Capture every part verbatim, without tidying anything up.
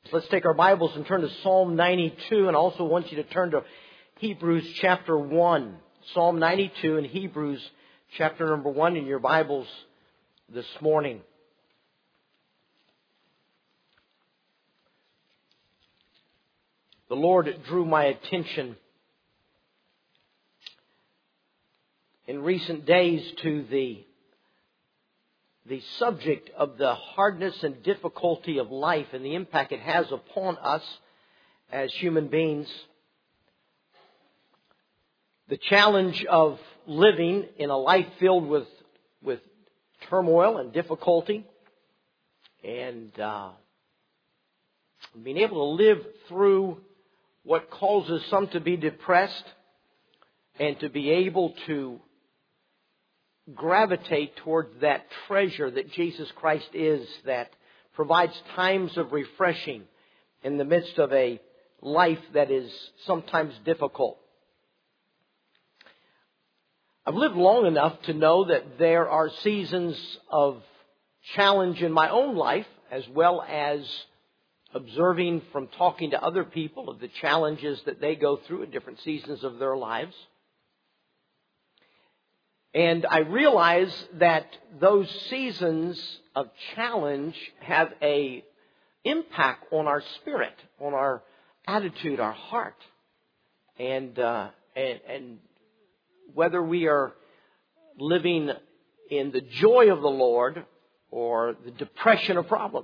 Let's take our Bibles and turn to Psalm ninety-two, and I also want you to turn to Hebrews chapter one. Psalm ninety-two and Hebrews chapter number one in your Bibles this morning. The Lord drew my attention in recent days to the the subject of the hardness and difficulty of life and the impact it has upon us as human beings. The challenge of living in a life filled with, with turmoil and difficulty, and uh, being able to live through what causes some to be depressed and to be able to gravitate towards that treasure that Jesus Christ is, that provides times of refreshing in the midst of a life that is sometimes difficult. I've lived long enough to know that there are seasons of challenge in my own life, as well as observing from talking to other people of the challenges that they go through in different seasons of their lives. And I realize that those seasons of challenge have a impact on our spirit, on our attitude, our heart, and uh, and, and whether we are living in the joy of the Lord or the depression of problems.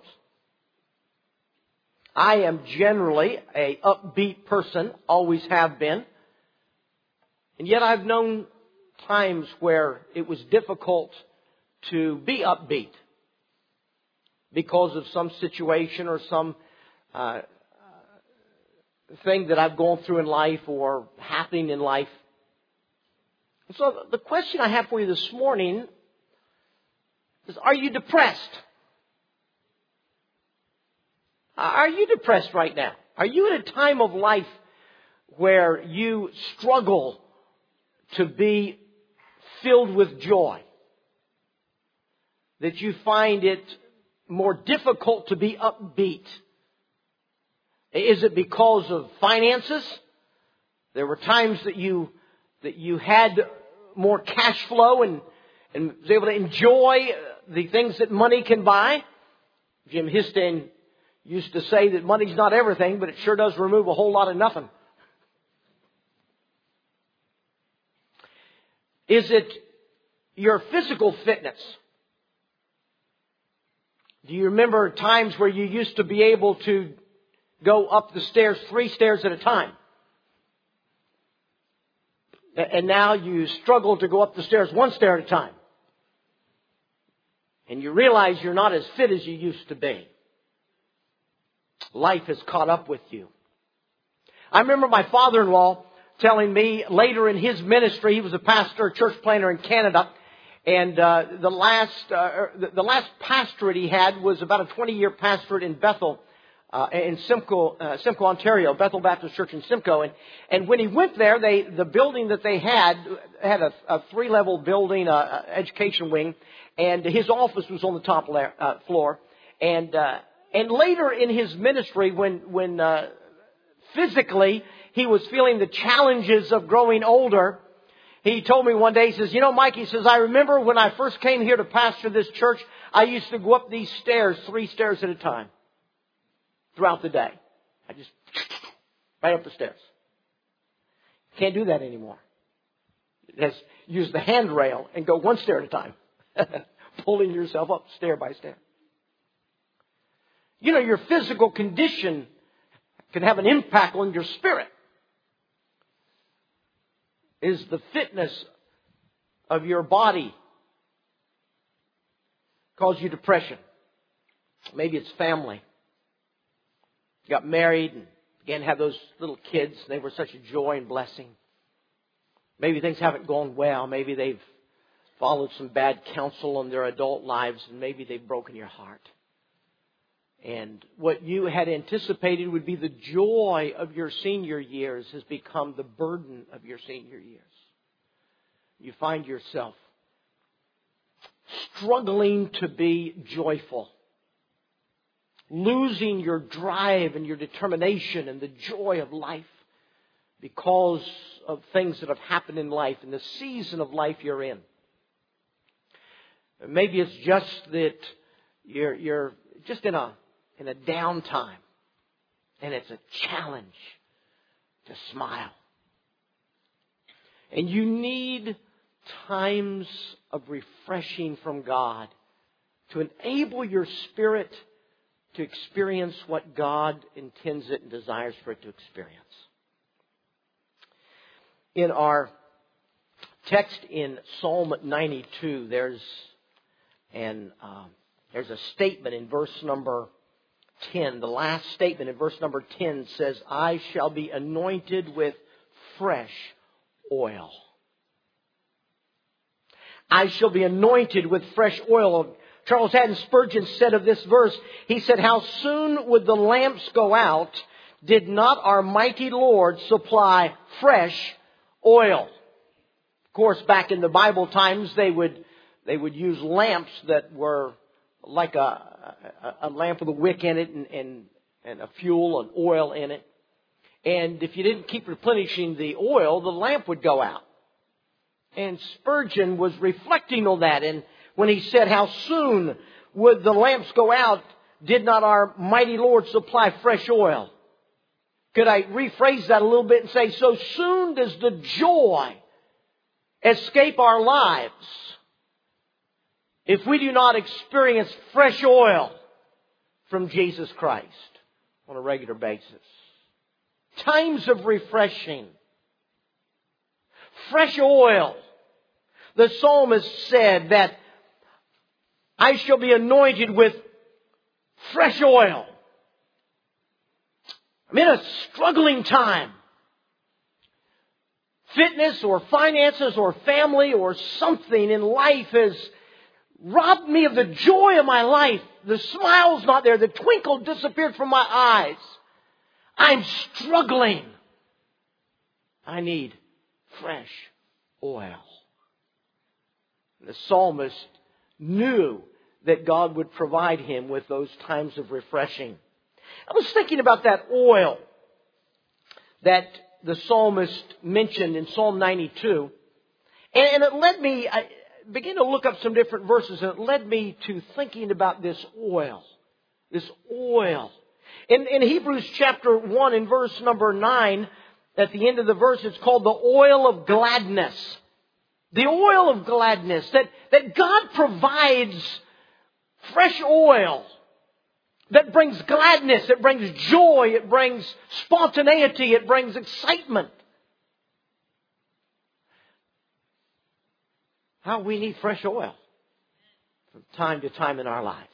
I am generally a upbeat person, always have been, and yet I've known times where it was difficult to be upbeat because of some situation or some uh, thing that I've gone through in life or happening in life. So the question I have for you this morning is, are you depressed? Are you depressed right now? Are you in a time of life where you struggle to be filled with joy? That you find it more difficult to be upbeat? Is it because of finances? There were times that you that you had more cash flow and, and was able to enjoy the things that money can buy. Jim Histon used to say that money's not everything, but it sure does remove a whole lot of nothing. Is it your physical fitness? Do you remember times where you used to be able to go up the stairs three stairs at a time? And now you struggle to go up the stairs one stair at a time. And you realize you're not as fit as you used to be. Life has caught up with you. I remember my father-in-law telling me later in his ministry, he was a pastor, a church planter in Canada, and uh, the last uh, the last pastorate he had was about a twenty-year pastorate in Bethel, uh, in Simcoe, uh, Simcoe, Ontario, Bethel Baptist Church in Simcoe. And and when he went there, they the building that they had had a, a three-level building, uh, education wing, and his office was on the top la- uh, floor. And uh, and later in his ministry, when when uh, physically he was feeling the challenges of growing older, he told me one day, he says, you know, Mike, he says, I remember when I first came here to pastor this church, I used to go up these stairs, three stairs at a time throughout the day. I just, right up the stairs. Can't do that anymore. Just use the handrail and go one stair at a time, pulling yourself up stair by stair. You know, your physical condition can have an impact on your spirit. Is the fitness of your body cause you depression? Maybe it's family. You got married and began to have those little kids. They were such a joy and blessing. Maybe things haven't gone well. Maybe they've followed some bad counsel in their adult lives, and maybe they've broken your heart. And what you had anticipated would be the joy of your senior years has become the burden of your senior years. You find yourself struggling to be joyful. losing your drive and your determination and the joy of life because of things that have happened in life and the season of life you're in. Maybe it's just that you're you're just in a in a downtime, and it's a challenge to smile. And you need times of refreshing from God to enable your spirit to experience what God intends it and desires for it to experience. In our text in Psalm ninety-two, there's an uh, there's a statement in verse number ten. The last statement in verse number ten says, "I shall be anointed with fresh oil." I shall be anointed with fresh oil. Charles Haddon Spurgeon said of this verse, he said, "How soon would the lamps go out did not our mighty Lord supply fresh oil?" Of course, back in the Bible times, they would they would use lamps that were like a, a, a lamp with a wick in it and, and, and a fuel and oil in it. And if you didn't keep replenishing the oil, the lamp would go out. And Spurgeon was reflecting on that. And when he said, "How soon would the lamps go out did not our mighty Lord supply fresh oil?" Could I rephrase that a little bit and say, so soon does the joy escape our lives if we do not experience fresh oil from Jesus Christ on a regular basis. Times of refreshing. Fresh oil. The psalmist said that I shall be anointed with fresh oil. I'm in a struggling time. Fitness or finances or family or something in life has robbed me of the joy of my life. The smile's not there. The twinkle disappeared from my eyes. I'm struggling. I need fresh oil. The psalmist knew that God would provide him with those times of refreshing. I was thinking about that oil that the psalmist mentioned in Psalm ninety-two. And it led me, I began to look up some different verses, and it led me to thinking about this oil. This oil. In, in Hebrews chapter one, in verse number nine, at the end of the verse, it's called the oil of gladness. The oil of gladness. That, that God provides fresh oil that brings gladness, it brings joy, it brings spontaneity, it brings excitement. How we need fresh oil from time to time in our lives.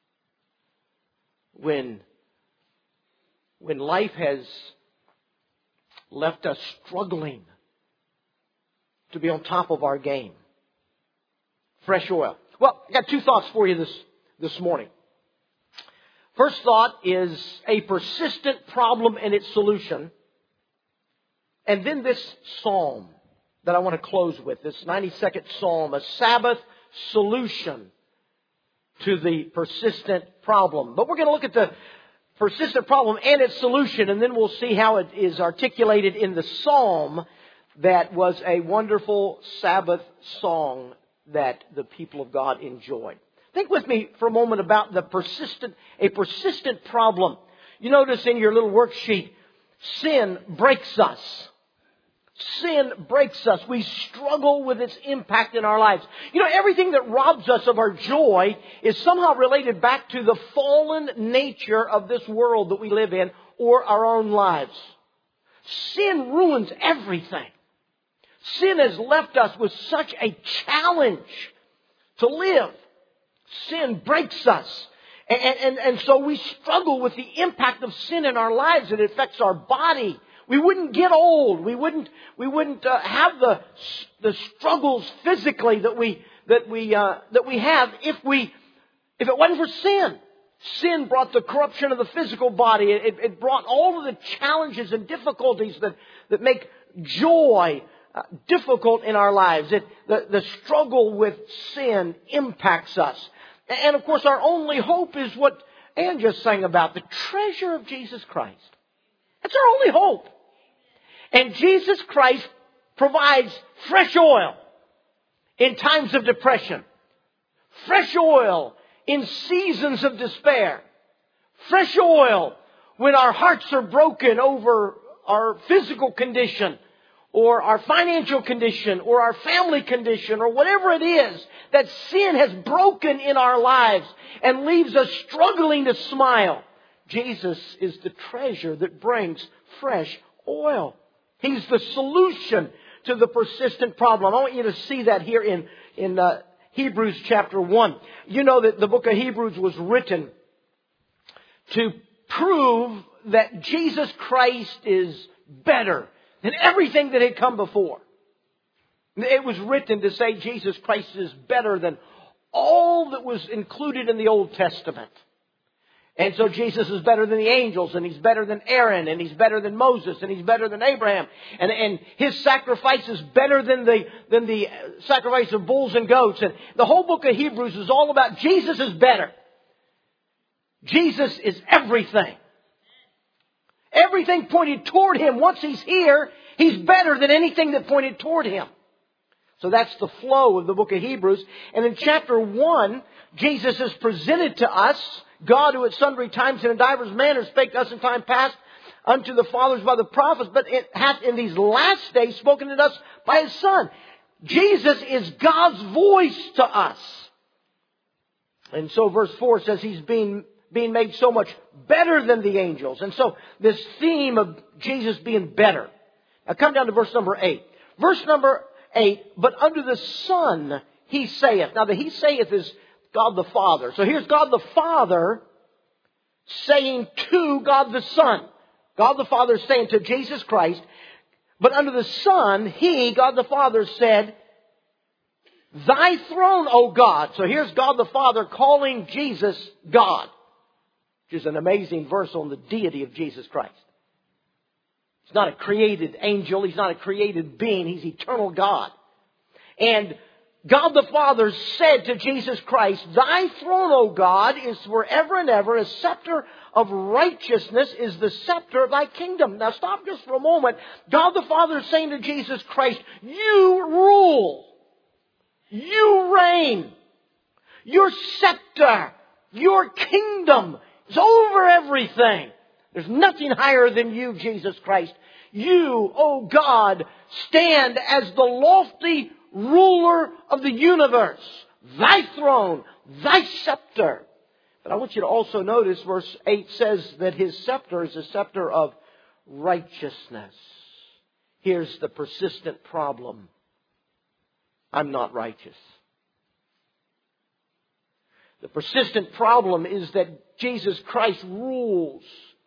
When, when life has left us struggling to be on top of our game. Fresh oil. Well, I got two thoughts for you this, this morning. First thought is a persistent problem and its solution. And then this psalm that I want to close with, this ninety-second psalm, a Sabbath solution to the persistent problem. But we're going to look at the persistent problem and its solution, and then we'll see how it is articulated in the psalm that was a wonderful Sabbath song that the people of God enjoyed. Think with me for a moment about the persistent, a persistent problem. You notice in your little worksheet, sin breaks us. Sin breaks us. We struggle with its impact in our lives. You know, everything that robs us of our joy is somehow related back to the fallen nature of this world that we live in or our own lives. Sin ruins everything. Sin has left us with such a challenge to live. Sin breaks us. And, and, and so we struggle with the impact of sin in our lives. It affects our body. We wouldn't get old. We wouldn't, we wouldn't uh, have the, the struggles physically that we, that we, uh, that we have if we, if it wasn't for sin. Sin brought the corruption of the physical body. It, it brought all of the challenges and difficulties that, that make joy uh, difficult in our lives. It, the, the struggle with sin impacts us. And of course, our only hope is what Ann just sang about the treasure of Jesus Christ. That's our only hope. And Jesus Christ provides fresh oil in times of depression. Fresh oil in seasons of despair. Fresh oil when our hearts are broken over our physical condition or our financial condition or our family condition or whatever it is that sin has broken in our lives and leaves us struggling to smile. Jesus is the treasure that brings fresh oil. He's the solution to the persistent problem. I want you to see that here in, in uh, Hebrews chapter one. You know that the book of Hebrews was written to prove that Jesus Christ is better than everything that had come before. It was written to say Jesus Christ is better than all that was included in the Old Testament. And so Jesus is better than the angels, and He's better than Aaron, and He's better than Moses, and He's better than Abraham. And, and His sacrifice is better than the, than the sacrifice of bulls and goats. And the whole book of Hebrews is all about Jesus is better. Jesus is everything. Everything pointed toward Him. Once He's here, He's better than anything that pointed toward Him. So that's the flow of the book of Hebrews. And in chapter one, Jesus is presented to us, God who at sundry times and in divers manners spake to us in time past unto the fathers by the prophets, but it hath in these last days spoken to us by His Son. Jesus is God's voice to us. And so verse four says He's being, being made so much better than the angels. And so this theme of Jesus being better. Now come down to verse number eight. Verse number eight, but unto the Son He saith. Now the He saith is God the Father. So here's God the Father saying to God the Son. God the Father is saying to Jesus Christ, but unto the Son, He, God the Father, said, Thy throne, O God. So here's God the Father calling Jesus God, which is an amazing verse on the deity of Jesus Christ. He's not a created angel. He's not a created being. He's eternal God. And God the Father said to Jesus Christ, Thy throne, O God, is forever and ever. A scepter of righteousness is the scepter of Thy kingdom. Now stop just for a moment. God the Father is saying to Jesus Christ, You rule. You reign. Your scepter, your kingdom is over everything. There's nothing higher than you, Jesus Christ. You, O God, stand as the lofty ruler of the universe. Thy throne, Thy scepter. But I want you to also notice verse eight says that His scepter is a scepter of righteousness. Here's the persistent problem. I'm not righteous. The persistent problem is that Jesus Christ rules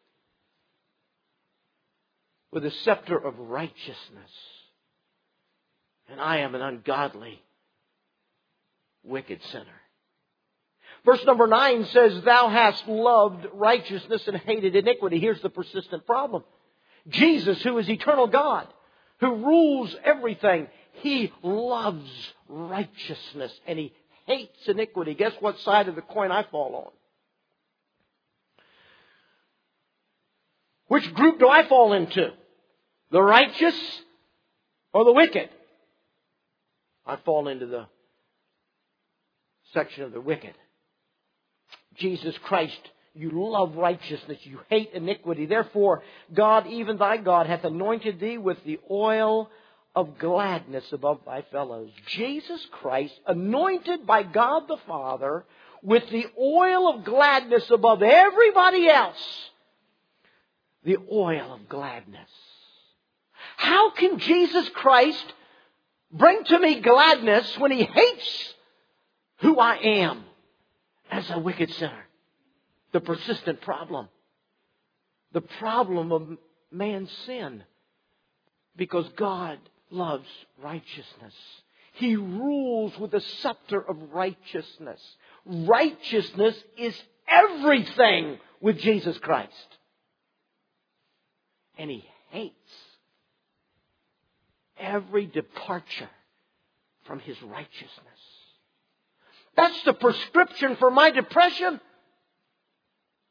with a scepter of righteousness. And I am an ungodly, wicked sinner. Verse number nine says, Thou hast loved righteousness and hated iniquity. Here's the persistent problem. Jesus, who is eternal God, who rules everything, He loves righteousness and He hates iniquity. Guess what side of the coin I fall on? Which group do I fall into? The righteous or the wicked? I fall into the section of the wicked. Jesus Christ, you love righteousness, you hate iniquity. Therefore, God, even thy God, hath anointed thee with the oil of gladness above thy fellows. Jesus Christ, anointed by God the Father with the oil of gladness above everybody else. The oil of gladness. How can Jesus Christ bring to me gladness when He hates who I am as a wicked sinner? The persistent problem. The problem of man's sin. Because God loves righteousness. He rules with a scepter of righteousness. Righteousness is everything with Jesus Christ. And He hates every departure from His righteousness. That's the prescription for my depression.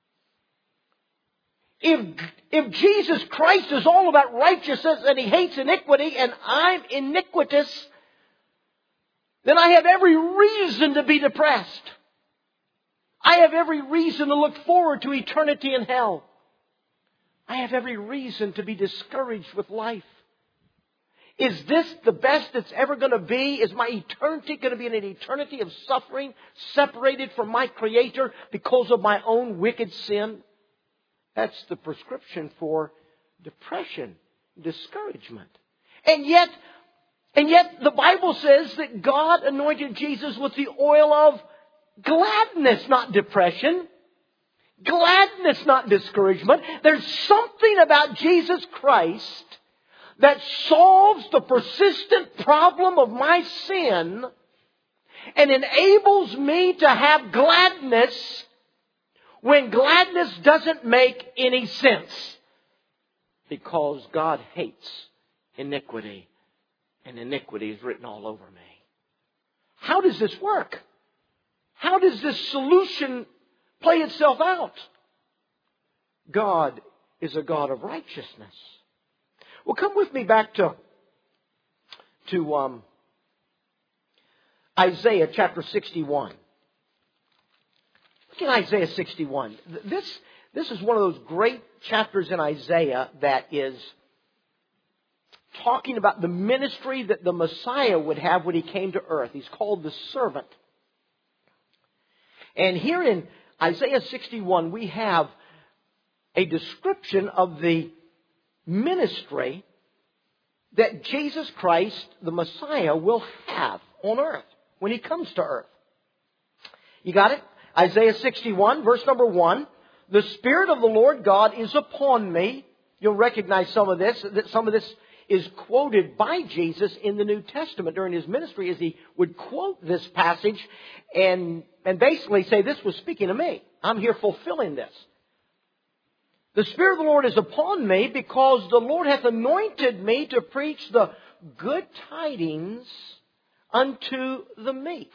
if, if Jesus Christ is all about righteousness and He hates iniquity and I'm iniquitous, then I have every reason to be depressed. I have every reason to look forward to eternity in hell. I have every reason to be discouraged with life. Is this the best it's ever going to be? Is my eternity going to be an eternity of suffering, separated from my Creator because of my own wicked sin? That's the prescription for depression, discouragement. And yet, and yet the Bible says that God anointed Jesus with the oil of gladness, not depression. Gladness, not discouragement. There's something about Jesus Christ that solves the persistent problem of my sin and enables me to have gladness when gladness doesn't make any sense. Because God hates iniquity, and iniquity is written all over me. How does this work? How does this solution play itself out? God is a God of righteousness. Well, come with me back to, to um, Isaiah chapter sixty-one. Look at Isaiah sixty-one. This, this is one of those great chapters in Isaiah that is talking about the ministry that the Messiah would have when He came to earth. He's called the servant. And here in Isaiah sixty-one, we have a description of the ministry that Jesus Christ, the Messiah, will have on earth when He comes to earth. You got it? Isaiah sixty-one, verse number one. The Spirit of the Lord God is upon me. You'll recognize some of this, that some of this is quoted by Jesus in the New Testament during His ministry, as He would quote this passage and, and basically say, this was speaking to me. I'm here fulfilling this. The Spirit of the Lord is upon me because the Lord hath anointed me to preach the good tidings unto the meek.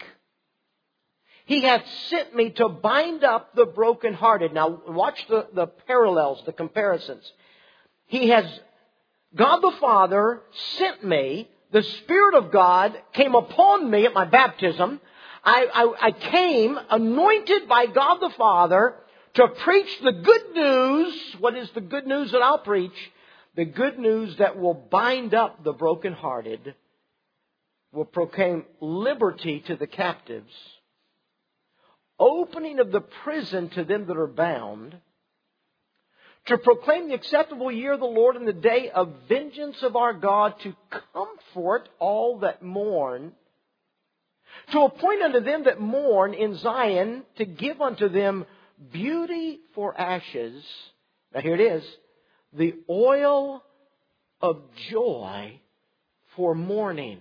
He hath sent me to bind up the brokenhearted. Now watch the, the parallels, the comparisons. He has, God the Father sent me. The Spirit of God came upon me at my baptism. I, I, I came anointed by God the Father to preach the good news. What is the good news that I'll preach? The good news that will bind up the brokenhearted, will proclaim liberty to the captives, opening of the prison to them that are bound, to proclaim the acceptable year of the Lord and the day of vengeance of our God, to comfort all that mourn, to appoint unto them that mourn in Zion, to give unto them beauty for ashes. Now here it is. The oil of joy for mourning.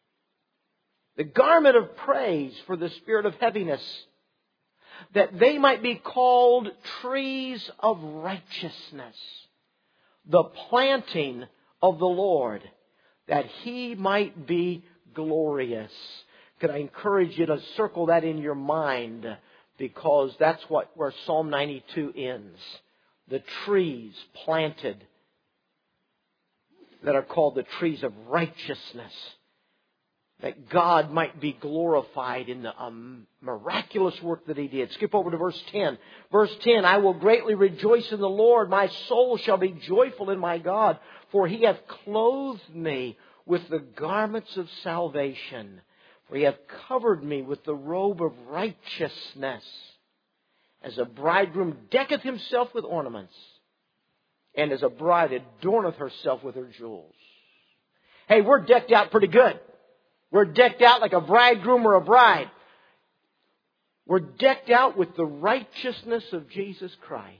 The garment of praise for the spirit of heaviness. That they might be called trees of righteousness. The planting of the Lord. That He might be glorious. Could I encourage you to circle that in your mind? Because that's what where Psalm ninety-two ends. The trees planted that are called the trees of righteousness. That God might be glorified in the um, miraculous work that He did. Skip over to verse ten. Verse ten, I will greatly rejoice in the Lord. My soul shall be joyful in my God. For He hath clothed me with the garments of salvation. For He hath covered me with the robe of righteousness, as a bridegroom decketh himself with ornaments, and as a bride adorneth herself with her jewels. Hey, we're decked out pretty good. We're decked out like a bridegroom or a bride. We're decked out with the righteousness of Jesus Christ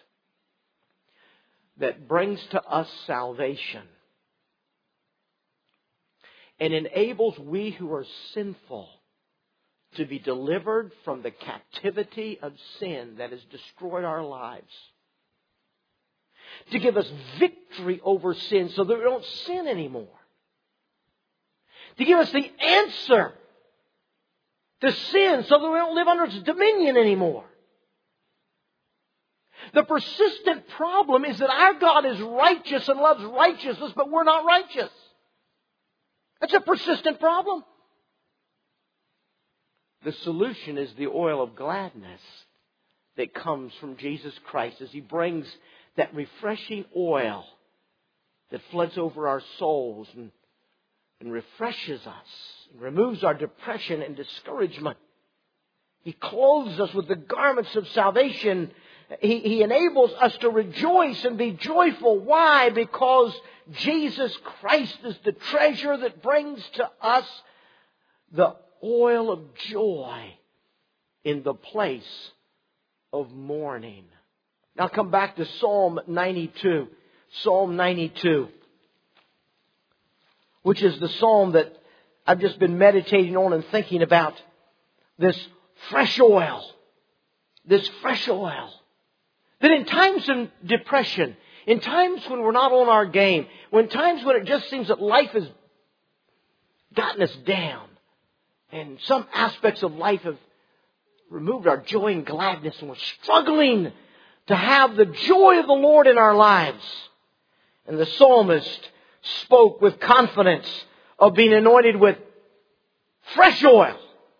that brings to us salvation. And enables we who are sinful to be delivered from the captivity of sin that has destroyed our lives. To give us victory over sin so that we don't sin anymore. To give us the answer to sin so that we don't live under its dominion anymore. The persistent problem is that our God is righteous and loves righteousness, but we're not righteous. That's a persistent problem. The solution is the oil of gladness that comes from Jesus Christ as He brings that refreshing oil that floods over our souls and, and refreshes us and removes our depression and discouragement. He clothes us with the garments of salvation. He, he enables us to rejoice and be joyful. Why? Because Jesus Christ is the treasure that brings to us the oil of joy in the place of mourning. Now come back to Psalm ninety-two. Psalm ninety-two. Which is the psalm that I've just been meditating on and thinking about. This fresh oil. This fresh oil. That in times of depression, in times when we're not on our game, when times when it just seems that life has gotten us down, and some aspects of life have removed our joy and gladness, and we're struggling to have the joy of the Lord in our lives. And the psalmist spoke with confidence of being anointed with fresh oil.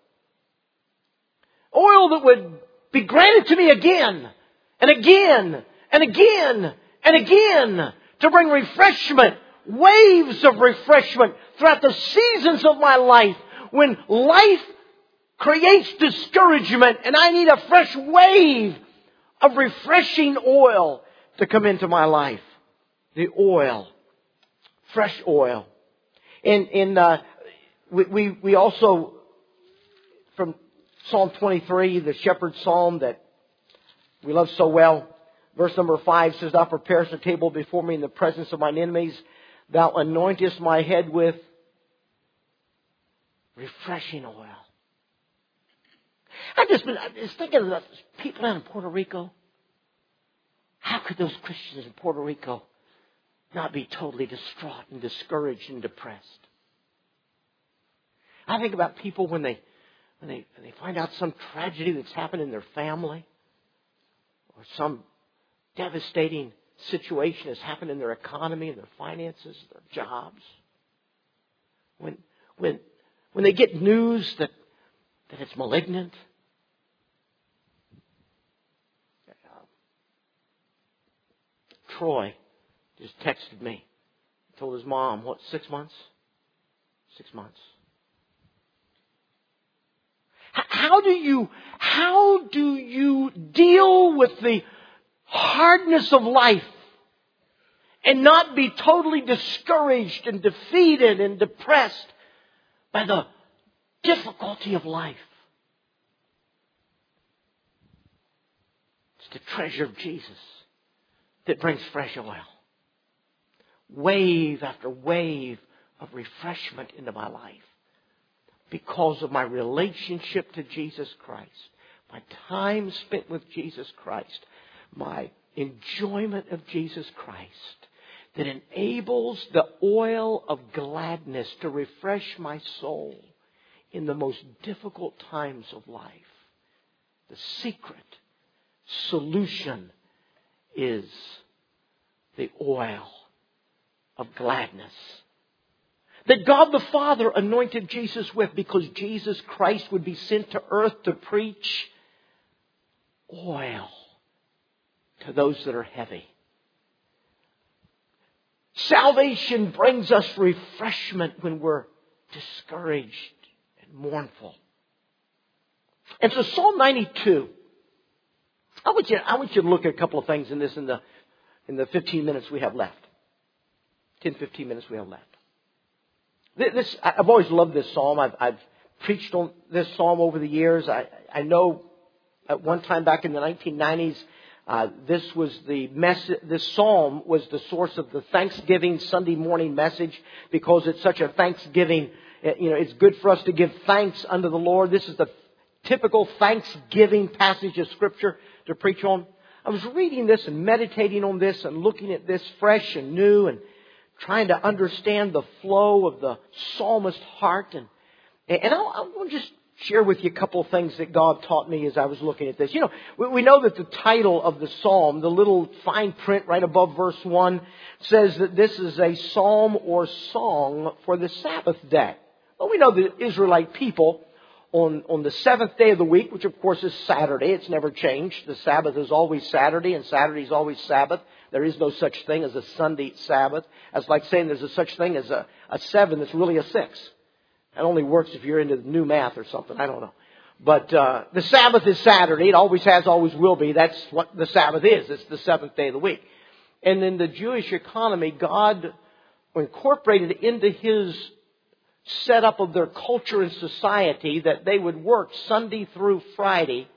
Oil that would be granted to me again and again and again and again to bring refreshment, waves of refreshment throughout the seasons of my life when life creates discouragement and I need a fresh wave of refreshing oil to come into my life. The oil. Fresh oil. In, in, uh, we, we, we also, from Psalm twenty-three, the shepherd's psalm that we love so well, verse number five says, Thou preparest a table before me in the presence of mine enemies. Thou anointest my head with refreshing oil. I've just been I was thinking of those people down in Puerto Rico. How could those Christians in Puerto Rico not be totally distraught and discouraged and depressed? I think about people when they when they when they find out some tragedy that's happened in their family, or some devastating situation has happened in their economy, in their finances, their jobs. When when when they get news that that it's malignant. Troy just texted me. He told his mom, what, six months? Six months. How do you, how do you deal with the hardness of life and not be totally discouraged and defeated and depressed by the difficulty of life? It's the treasure of Jesus that brings fresh oil. Wave after wave of refreshment into my life because of my relationship to Jesus Christ, my time spent with Jesus Christ, my enjoyment of Jesus Christ that enables the oil of gladness to refresh my soul in the most difficult times of life. The secret solution is the oil of gladness that God the Father anointed Jesus with, because Jesus Christ would be sent to earth to preach oil to those that are heavy. Salvation brings us refreshment when we're discouraged and mournful. And so Psalm ninety-two, I want you, I want you to look at a couple of things in this in the in the fifteen minutes we have left. ten, fifteen minutes we have left. This, I've always loved this psalm. I've, I've preached on this psalm over the years. I, I know at one time back in the nineteen nineties, uh, this was the message. This psalm was the source of the Thanksgiving Sunday morning message, because it's such a Thanksgiving. You know, it's good for us to give thanks unto the Lord. This is the typical Thanksgiving passage of Scripture to preach on. I was reading this and meditating on this and looking at this fresh and new and trying to understand the flow of the psalmist's heart. And, and I, I want to just share with you a couple of things that God taught me as I was looking at this. You know, we, we know that the title of the psalm, the little fine print right above verse one, says that this is a psalm or song for the Sabbath day. Well, we know the Israelite people on, on the seventh day of the week, which of course is Saturday. It's never changed. The Sabbath is always Saturday and Saturday is always Sabbath. There is no such thing as a Sunday Sabbath. That's like saying there's a such thing as a, a seven that's really a six. That only works if you're into new math or something. I don't know. But uh, the Sabbath is Saturday. It always has, always will be. That's what the Sabbath is. It's the seventh day of the week. And in the Jewish economy, God incorporated into His setup of their culture and society that they would work Sunday through Friday,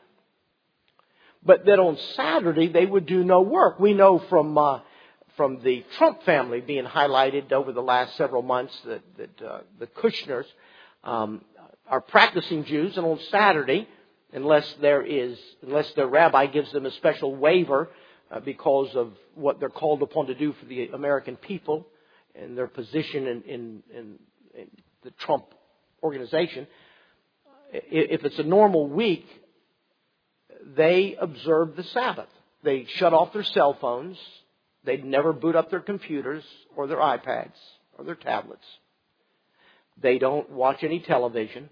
but that on Saturday they would do no work. We know from uh, from the Trump family being highlighted over the last several months that, that uh, the Kushners um, are practicing Jews, and on Saturday, unless there is, unless their rabbi gives them a special waiver uh, because of what they're called upon to do for the American people and their position in, in, in, in the Trump organization, if it's a normal week, they observe the Sabbath. They shut off their cell phones. They'd never boot up their computers or their iPads or their tablets. They don't watch any television.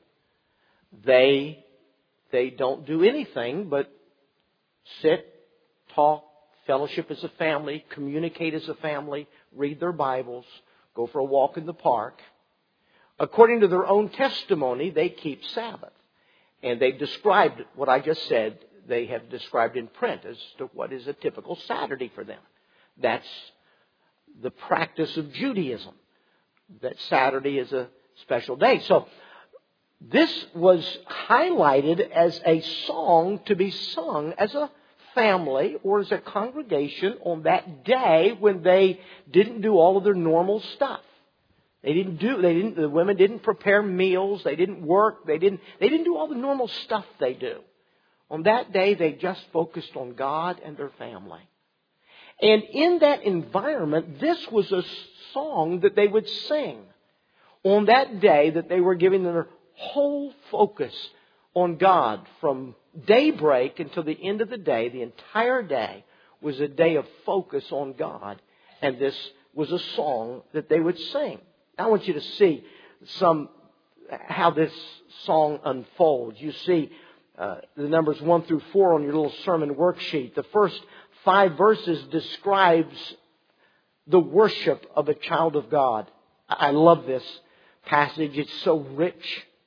They, they don't do anything but sit, talk, fellowship as a family, communicate as a family, read their Bibles, go for a walk in the park. According to their own testimony, they keep Sabbath. And they've described what I just said, they have described in print as to what is a typical Saturday for them. That's the practice of Judaism, that Saturday is a special day. So this was highlighted as a song to be sung as a family or as a congregation on that day when they didn't do all of their normal stuff. They didn't do, they didn't, the women didn't prepare meals, they didn't work, they didn't, they didn't do all the normal stuff they do. On that day, they just focused on God and their family. And in that environment, this was a song that they would sing on that day, that they were giving their whole focus on God from daybreak until the end of the day. The entire day was a day of focus on God. And this was a song that they would sing. I want you to see some how this song unfolds. You see uh, the numbers one through four on your little sermon worksheet. The first five verses describes the worship of a child of God. I love this passage. It's so rich.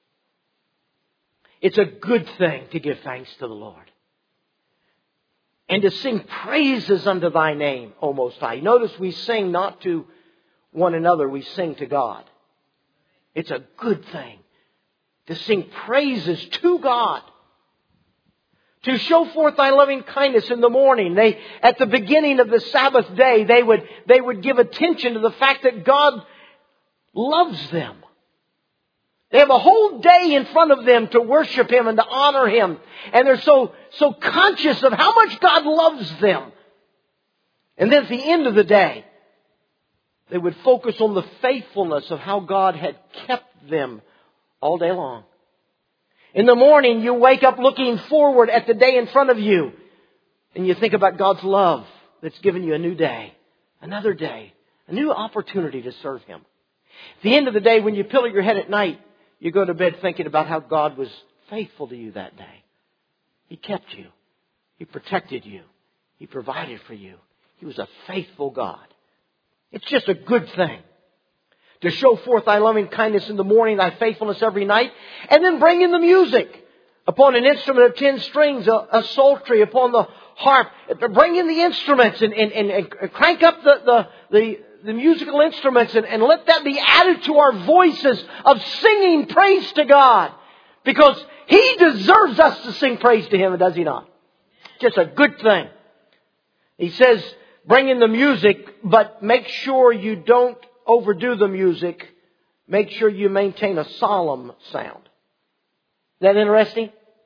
It's a good thing to give thanks to the Lord and to sing praises unto thy name, O Most High. Notice we sing not to one another, we sing to God. It's a good thing to sing praises to God. To show forth thy loving kindness in the morning. They, at the beginning of the Sabbath day, they would, they would give attention to the fact that God loves them. They have a whole day in front of them to worship Him and to honor Him. And they're so, so conscious of how much God loves them. And then at the end of the day, they would focus on the faithfulness of how God had kept them all day long. In the morning, you wake up looking forward at the day in front of you. And you think about God's love that's given you a new day, another day, a new opportunity to serve Him. At the end of the day, when you pillow your head at night, you go to bed thinking about how God was faithful to you that day. He kept you. He protected you. He provided for you. He was a faithful God. It's just a good thing to show forth thy loving kindness in the morning, thy faithfulness every night, and then bring in the music upon an instrument of ten strings, a, a psaltery upon the harp. Bring in the instruments and, and, and, and crank up the, the, the, the musical instruments and, and let that be added to our voices of singing praise to God. Because He deserves us to sing praise to Him, does He not? Just a good thing. He says, bring in the music, but make sure you don't overdo the music. Make sure you maintain a solemn sound. Is that interesting?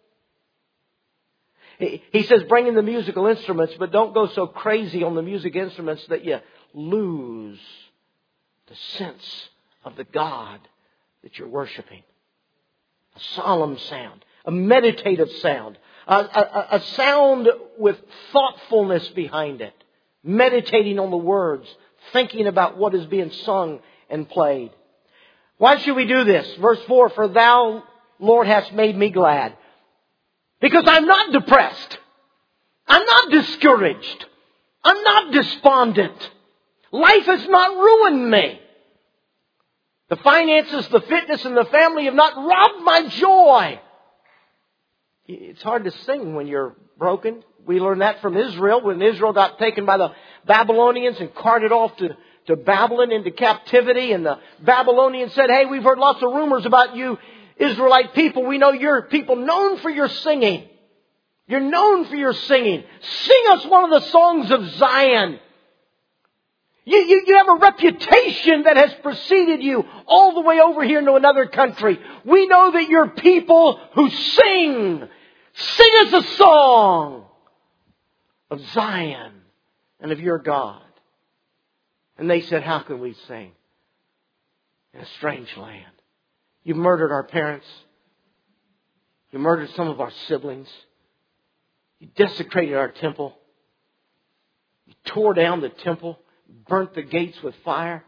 He says bring in the musical instruments, but don't go so crazy on the music instruments that you lose the sense of the God that you're worshiping. A solemn sound. A meditative sound. A, a, a sound with thoughtfulness behind it. Meditating on the words. Thinking about what is being sung and played. Why should we do this? Verse four, for thou, Lord, hast made me glad. Because I'm not depressed. I'm not discouraged. I'm not despondent. Life has not ruined me. The finances, the fitness, and the family have not robbed my joy. It's hard to sing when you're broken. We learned that from Israel when Israel got taken by the Babylonians and carted off to, to Babylon into captivity. And the Babylonians said, hey, we've heard lots of rumors about you Israelite people. We know you're people known for your singing. You're known for your singing. Sing us one of the songs of Zion. You, you, you have a reputation that has preceded you all the way over here into another country. We know that you're people who sing. Sing us a song of Zion and of your God. And they said, how can we sing in a strange land? You murdered our parents. You murdered some of our siblings. You desecrated our temple. You tore down the temple. Burnt the gates with fire.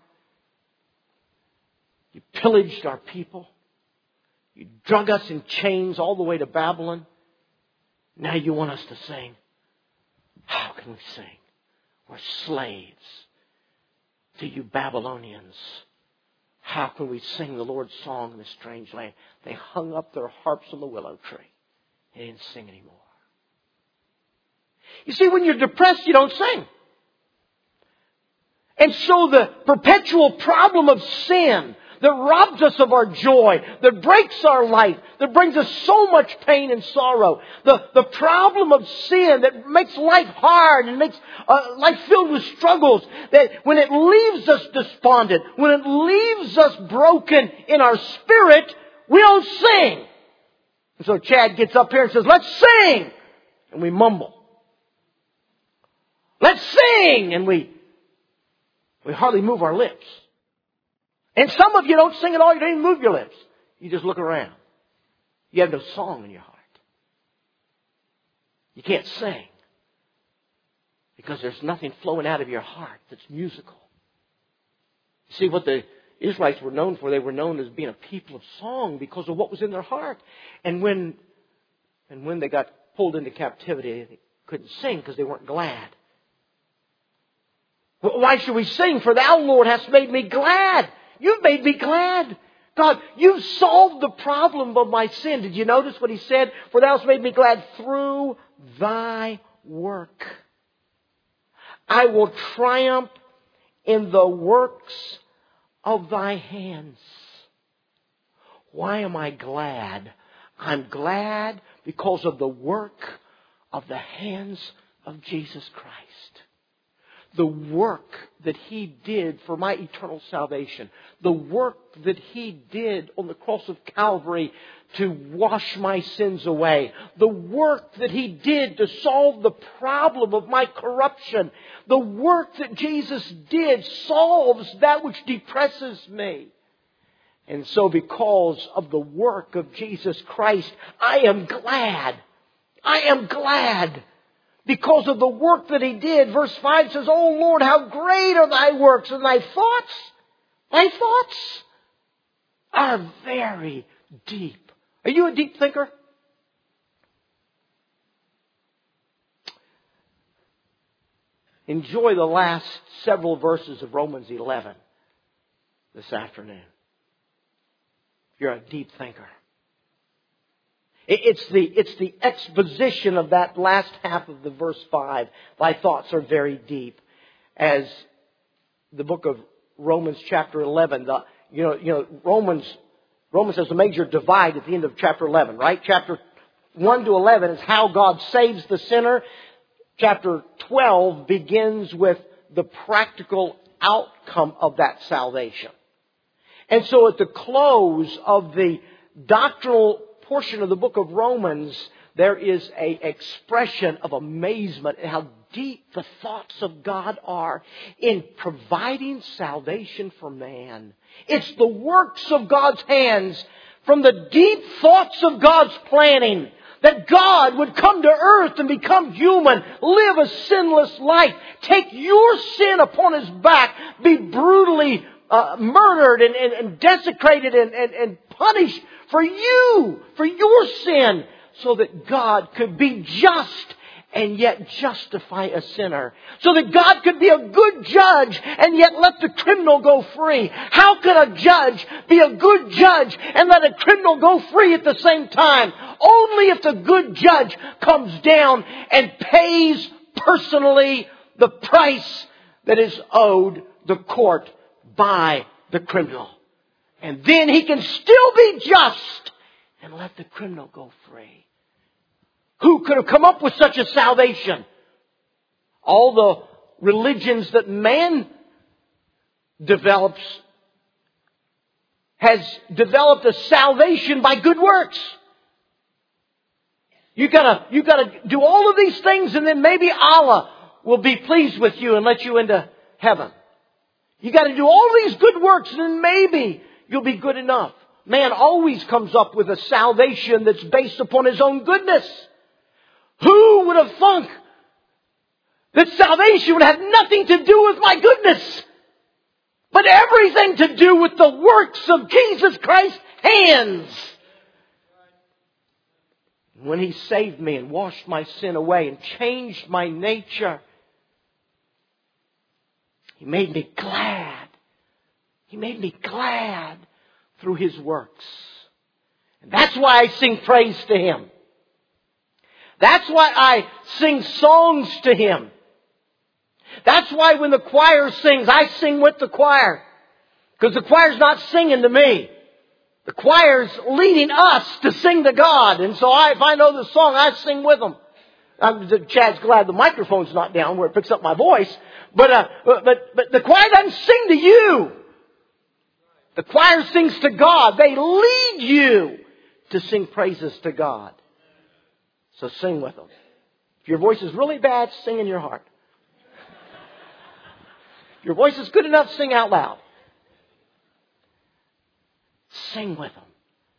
You pillaged our people. You drug us in chains all the way to Babylon. Now you want us to sing. How can we sing? We're slaves to you Babylonians. How can we sing the Lord's song in this strange land? They hung up their harps on the willow tree. They didn't sing anymore. You see, when you're depressed, you don't sing. And so the perpetual problem of sin that robs us of our joy, that breaks our life, that brings us so much pain and sorrow, the, the problem of sin that makes life hard and makes uh, life filled with struggles, that when it leaves us despondent, when it leaves us broken in our spirit, we don't sing. And so Chad gets up here and says, let's sing! And we mumble. Let's sing! And we We hardly move our lips. And some of you don't sing at all. You don't even move your lips. You just look around. You have no song in your heart. You can't sing. Because there's nothing flowing out of your heart that's musical. You see, what the Israelites were known for, they were known as being a people of song because of what was in their heart. And when, and when they got pulled into captivity, they couldn't sing because they weren't glad. Why should we sing? For thou, Lord, hast made me glad. You've made me glad. God, you've solved the problem of my sin. Did you notice what he said? For thou hast made me glad through thy work. I will triumph in the works of thy hands. Why am I glad? I'm glad because of the work of the hands of Jesus Christ. The work that He did for my eternal salvation. The work that He did on the cross of Calvary to wash my sins away. The work that He did to solve the problem of my corruption. The work that Jesus did solves that which depresses me. And so because of the work of Jesus Christ, I am glad. I am glad. Because of the work that He did. Verse five says, O Lord, how great are thy works, and thy thoughts, thy thoughts are very deep. Are you a deep thinker? Enjoy the last several verses of Romans eleven this afternoon. You're a deep thinker. It's the, it's the exposition of that last half of the verse five. Thy thoughts are very deep. As the book of Romans chapter eleven, the, you know, you know, Romans, Romans has a major divide at the end of chapter eleven, right? Chapter one to eleven is how God saves the sinner. Chapter twelve begins with the practical outcome of that salvation. And so at the close of the doctrinal portion of the book of Romans, there is a expression of amazement at how deep the thoughts of God are in providing salvation for man. It's the works of God's hands from the deep thoughts of God's planning, that God would come to earth and become human, live a sinless life, take your sin upon His back, be brutally uh, murdered and, and, and desecrated and, and, and punished for you, for your sin, so that God could be just and yet justify a sinner. So that God could be a good judge and yet let the criminal go free. How could a judge be a good judge and let a criminal go free at the same time? Only if the good judge comes down and pays personally the price that is owed the court by the criminal. And then he can still be just and let the criminal go free. Who could have come up with such a salvation? All the religions that man develops has developed a salvation by good works. You gotta, you gotta do all of these things and then maybe Allah will be pleased with you and let you into heaven. You gotta do all these good works and then maybe you'll be good enough. Man always comes up with a salvation that's based upon his own goodness. Who would have thunk that salvation would have nothing to do with my goodness, but everything to do with the works of Jesus Christ's hands? When He saved me and washed my sin away and changed my nature, He made me glad. He made me glad through His works. And that's why I sing praise to Him. That's why I sing songs to Him. That's why when the choir sings, I sing with the choir. Because the choir's not singing to me. The choir's leading us to sing to God. And so I, if I know the song, I sing with them. I'm, Chad's glad the microphone's not down where it picks up my voice. But, uh, but, but the choir doesn't sing to you. The choir sings to God. They lead you to sing praises to God. So sing with them. If your voice is really bad, sing in your heart. If your voice is good enough, sing out loud. Sing with them.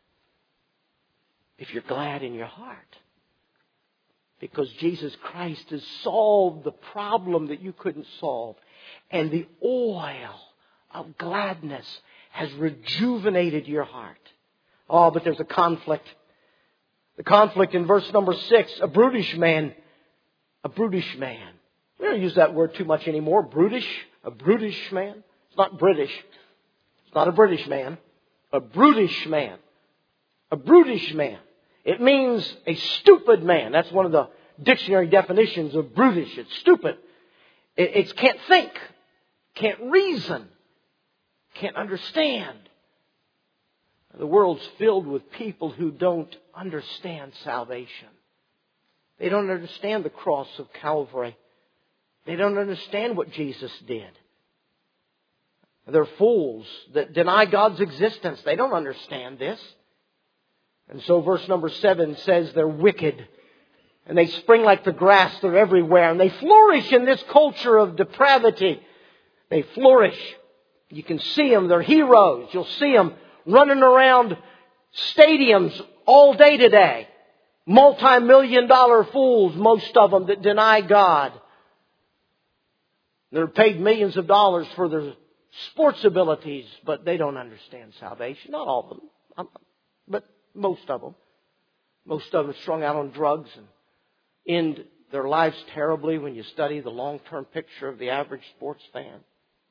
If you're glad in your heart. Because Jesus Christ has solved the problem that you couldn't solve. And the oil of gladness has rejuvenated your heart. Oh, but there's a conflict. The conflict in verse number six, a brutish man, a brutish man. We don't use that word too much anymore. Brutish, a brutish man. It's not British. It's not a British man. A brutish man. A brutish man. It means a stupid man. That's one of the dictionary definitions of brutish. It's stupid. It, it can't think. Can't reason. Can't understand. The world's filled with people who don't understand salvation. They don't understand the cross of Calvary. They don't understand what Jesus did. They're fools that deny God's existence. They don't understand this. And so verse number seven says they're wicked. And they spring like the grass. They're everywhere. And they flourish in this culture of depravity. They flourish. You can see them. They're heroes. You'll see them running around stadiums all day today. Multi-million dollar fools, most of them, that deny God. They're paid millions of dollars for their sports abilities, but they don't understand salvation. Not all of them, but most of them. Most of them are strung out on drugs and end their lives terribly when you study the long-term picture of the average sports fan.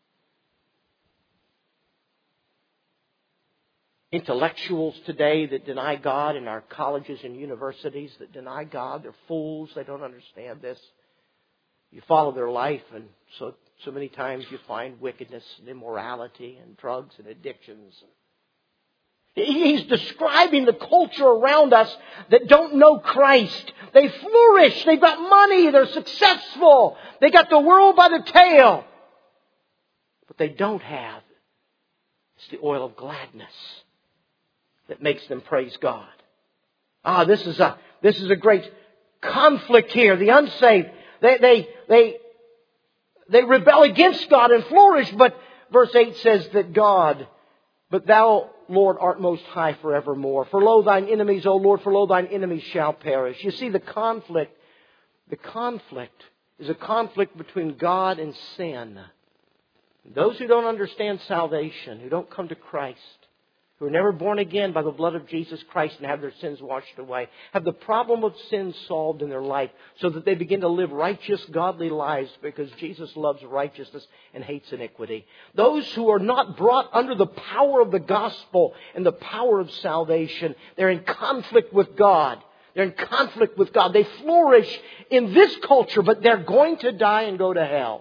Intellectuals today that deny God in our colleges and universities that deny God, they're fools. They don't understand this. You follow their life, and so so many times you find wickedness and immorality and drugs and addictions. He's describing the culture around us that don't know Christ. They flourish. They've got money. They're successful. They got the world by the tail. But they don't have. It's the oil of gladness that makes them praise God. Ah, this is a this is a great conflict here. The unsaved, they they they they rebel against God and flourish. But verse eight says that God, but thou Lord, art most high forevermore. For lo, thine enemies, O Lord, for lo, thine enemies shall perish. You see, the conflict, the conflict is a conflict between God and sin. Those who don't understand salvation, who don't come to Christ, who are never born again by the blood of Jesus Christ and have their sins washed away, have the problem of sin solved in their life so that they begin to live righteous, godly lives because Jesus loves righteousness and hates iniquity. Those who are not brought under the power of the gospel and the power of salvation, they're in conflict with God. They're in conflict with God. They flourish in this culture, but they're going to die and go to hell.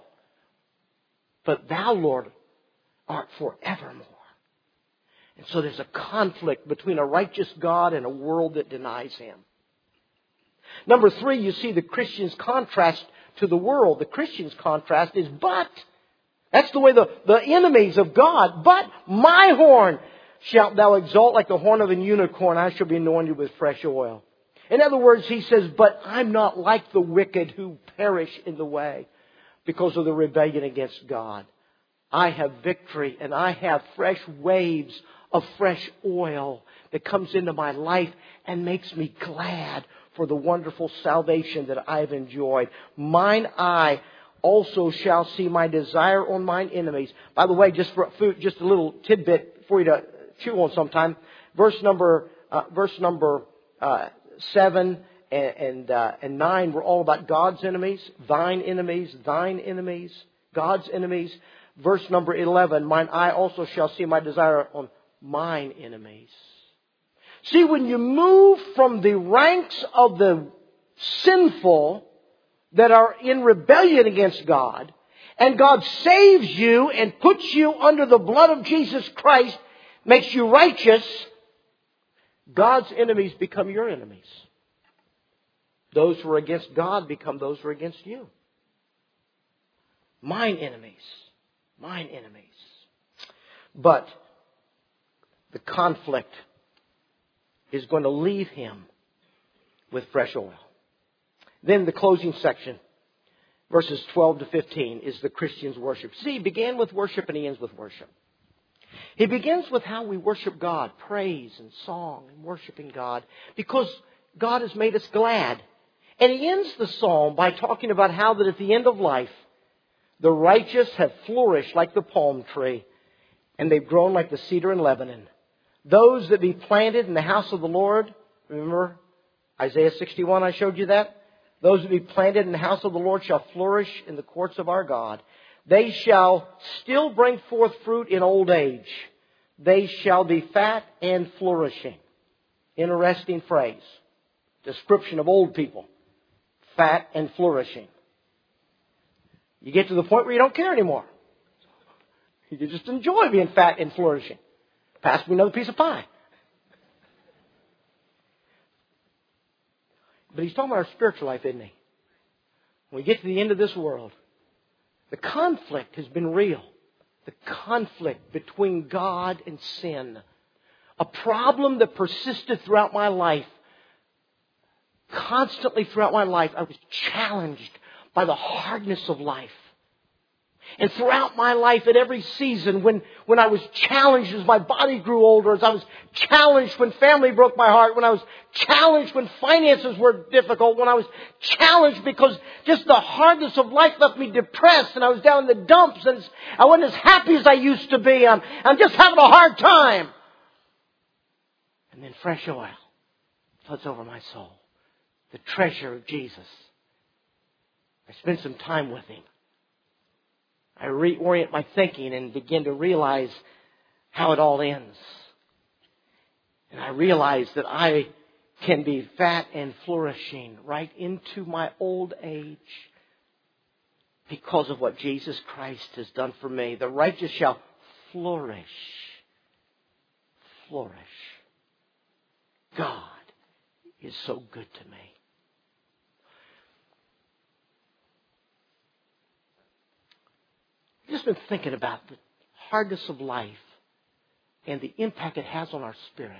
But Thou, Lord, art forevermore. And so there's a conflict between a righteous God and a world that denies Him. Number three, you see the Christian's contrast to the world. The Christian's contrast is but. That's the way the, the enemies of God. But my horn shalt thou exalt like the horn of an unicorn. I shall be anointed with fresh oil. In other words, he says, but I'm not like the wicked who perish in the way because of the rebellion against God. I have victory and I have fresh waves of fresh oil that comes into my life and makes me glad for the wonderful salvation that I've enjoyed. Mine eye also shall see my desire on mine enemies. By the way, just for food, just a little tidbit for you to chew on sometime. Verse number, uh, verse number uh, seven and and, uh, and nine were all about God's enemies, thine enemies, thine enemies, God's enemies. Verse number eleven, mine eye also shall see my desire on mine enemies. See, when you move from the ranks of the sinful that are in rebellion against God, and God saves you and puts you under the blood of Jesus Christ, makes you righteous, God's enemies become your enemies. Those who are against God become those who are against you. Mine enemies. Mine enemies. But the conflict is going to leave him with fresh oil. Then the closing section, verses twelve to fifteen, is the Christian's worship. See, he began with worship and he ends with worship. He begins with how we worship God, praise and song and worshiping God, because God has made us glad. And he ends the psalm by talking about how that at the end of life, the righteous have flourished like the palm tree, and they've grown like the cedar in Lebanon. Those that be planted in the house of the Lord, remember Isaiah sixty-one, I showed you that? Those that be planted in the house of the Lord shall flourish in the courts of our God. They shall still bring forth fruit in old age. They shall be fat and flourishing. Interesting phrase. Description of old people. Fat and flourishing. You get to the point where you don't care anymore. You just enjoy being fat and flourishing. Pass me another piece of pie. But he's talking about our spiritual life, isn't he? When we get to the end of this world, the conflict has been real. The conflict between God and sin. A problem that persisted throughout my life. Constantly throughout my life, I was challenged by the hardness of life. And throughout my life, at every season, when, when I was challenged as my body grew older, as I was challenged when family broke my heart, when I was challenged when finances were difficult, when I was challenged because just the hardness of life left me depressed and I was down in the dumps and I wasn't as happy as I used to be. I'm, I'm just having a hard time. And then fresh oil floods over my soul. The treasure of Jesus. I spent some time with Him. I reorient my thinking and begin to realize how it all ends. And I realize that I can be fat and flourishing right into my old age because of what Jesus Christ has done for me. The righteous shall flourish. Flourish. God is so good to me. I've just been thinking about the hardness of life and the impact it has on our spirit.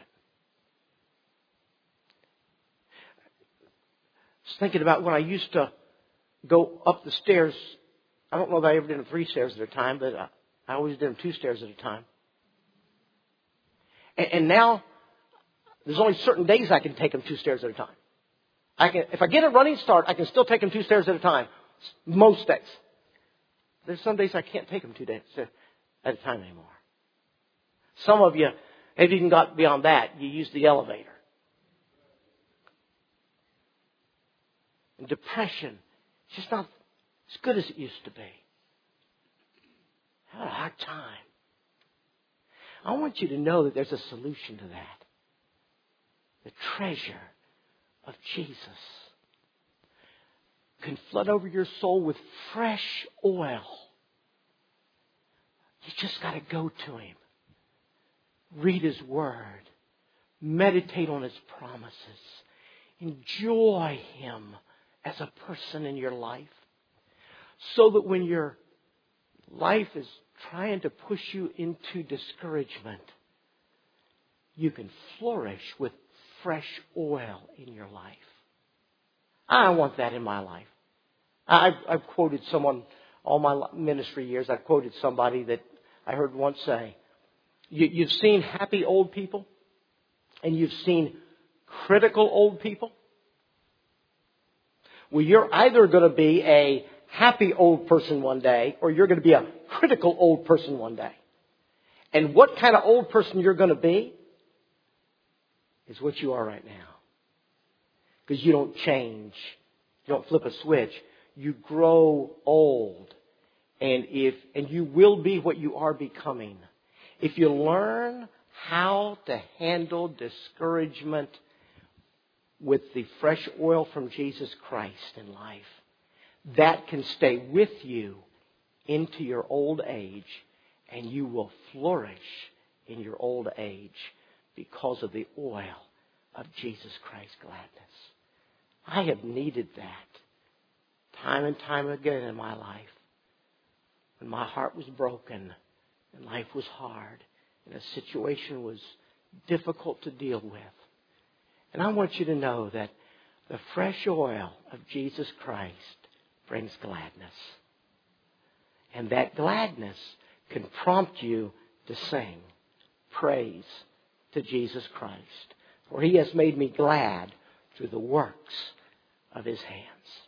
I was thinking about when I used to go up the stairs. I don't know that I ever did them three stairs at a time, but I always did them two stairs at a time. And, and now, there's only certain days I can take them two stairs at a time. I can, if I get a running start, I can still take them two stairs at a time. Most days. There's some days I can't take them two days at a time anymore. Some of you have even got beyond that. You use the elevator. And depression, it's just not as good as it used to be. I had a hard time. I want you to know that there's a solution to that. The treasure of Jesus can flood over your soul with fresh oil. You just got to go to Him. Read His Word. Meditate on His promises. Enjoy Him as a person in your life. So that when your life is trying to push you into discouragement, you can flourish with fresh oil in your life. I want that in my life. I've, I've quoted someone all my ministry years. I've quoted somebody that I heard once say, you, you've seen happy old people and you've seen critical old people. Well, you're either going to be a happy old person one day or you're going to be a critical old person one day. And what kind of old person you're going to be is what you are right now. Because you don't change. You don't flip a switch. You grow old. And if and you will be what you are becoming. If you learn how to handle discouragement with the fresh oil from Jesus Christ in life, that can stay with you into your old age, and you will flourish in your old age because of the oil of Jesus Christ's gladness. I have needed that time and time again in my life. When my heart was broken and life was hard and a situation was difficult to deal with. And I want you to know that the fresh oil of Jesus Christ brings gladness. And that gladness can prompt you to sing praise to Jesus Christ. For He has made me glad through the works of His hands.